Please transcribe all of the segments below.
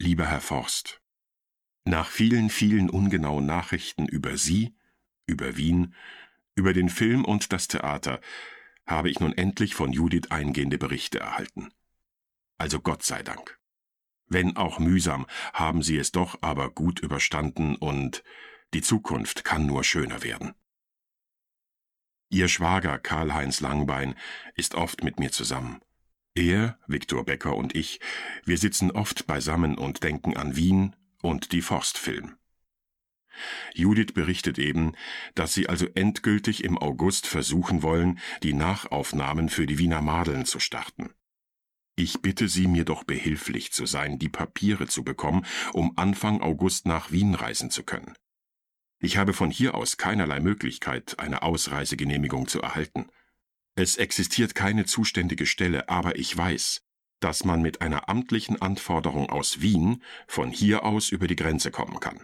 lieber Herr Forst, nach vielen, vielen ungenauen Nachrichten über Sie, über Wien, über den Film und das Theater, habe ich nun endlich von Judith eingehende Berichte erhalten. Also Gott sei Dank. Wenn auch mühsam, haben Sie es doch aber gut überstanden und die Zukunft kann nur schöner werden. Ihr Schwager Karl-Heinz Langbein ist oft mit mir zusammen. Er, Viktor Becker und ich, wir sitzen oft beisammen und denken an Wien und die Forstfilm. Judith berichtet eben, dass sie also endgültig im August versuchen wollen, die Nachaufnahmen für die Wiener Madeln zu starten. Ich bitte Sie, mir doch behilflich zu sein, die Papiere zu bekommen, um Anfang August nach Wien reisen zu können. Ich habe von hier aus keinerlei Möglichkeit, eine Ausreisegenehmigung zu erhalten. Es existiert keine zuständige Stelle, aber ich weiß, dass man mit einer amtlichen Anforderung aus Wien von hier aus über die Grenze kommen kann.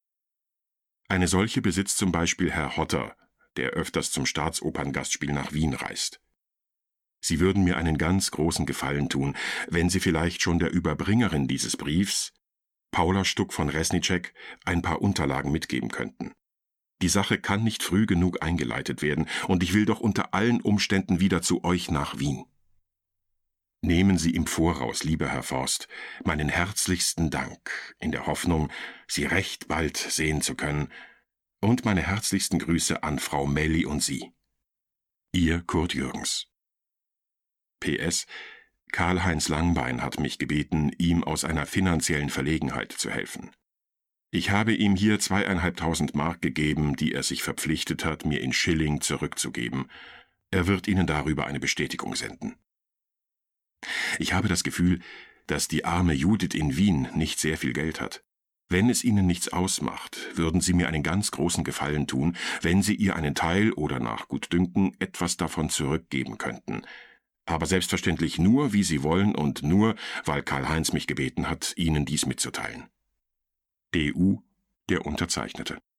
Eine solche besitzt zum Beispiel Herr Hotter, der öfters zum Staatsoperngastspiel nach Wien reist. Sie würden mir einen ganz großen Gefallen tun, wenn Sie vielleicht schon der Überbringerin dieses Briefs, Paula Stuck von Resnicek, ein paar Unterlagen mitgeben könnten. Die Sache kann nicht früh genug eingeleitet werden, und ich will doch unter allen Umständen wieder zu euch nach Wien. Nehmen Sie im Voraus, lieber Herr Forst, meinen herzlichsten Dank, in der Hoffnung, Sie recht bald sehen zu können, und meine herzlichsten Grüße an Frau Melli und Sie. Ihr Kurt Jürgens. PS: Karl-Heinz Langbein hat mich gebeten, ihm aus einer finanziellen Verlegenheit zu helfen. Ich habe ihm hier 2.500 Mark gegeben, die er sich verpflichtet hat, mir in Schilling zurückzugeben. Er wird Ihnen darüber eine Bestätigung senden. Ich habe das Gefühl, dass die arme Judith in Wien nicht sehr viel Geld hat. Wenn es Ihnen nichts ausmacht, würden Sie mir einen ganz großen Gefallen tun, wenn Sie ihr einen Teil oder nach Gutdünken etwas davon zurückgeben könnten. Aber selbstverständlich nur, wie Sie wollen und nur, weil Karl-Heinz mich gebeten hat, Ihnen dies mitzuteilen. DU, der Unterzeichnete.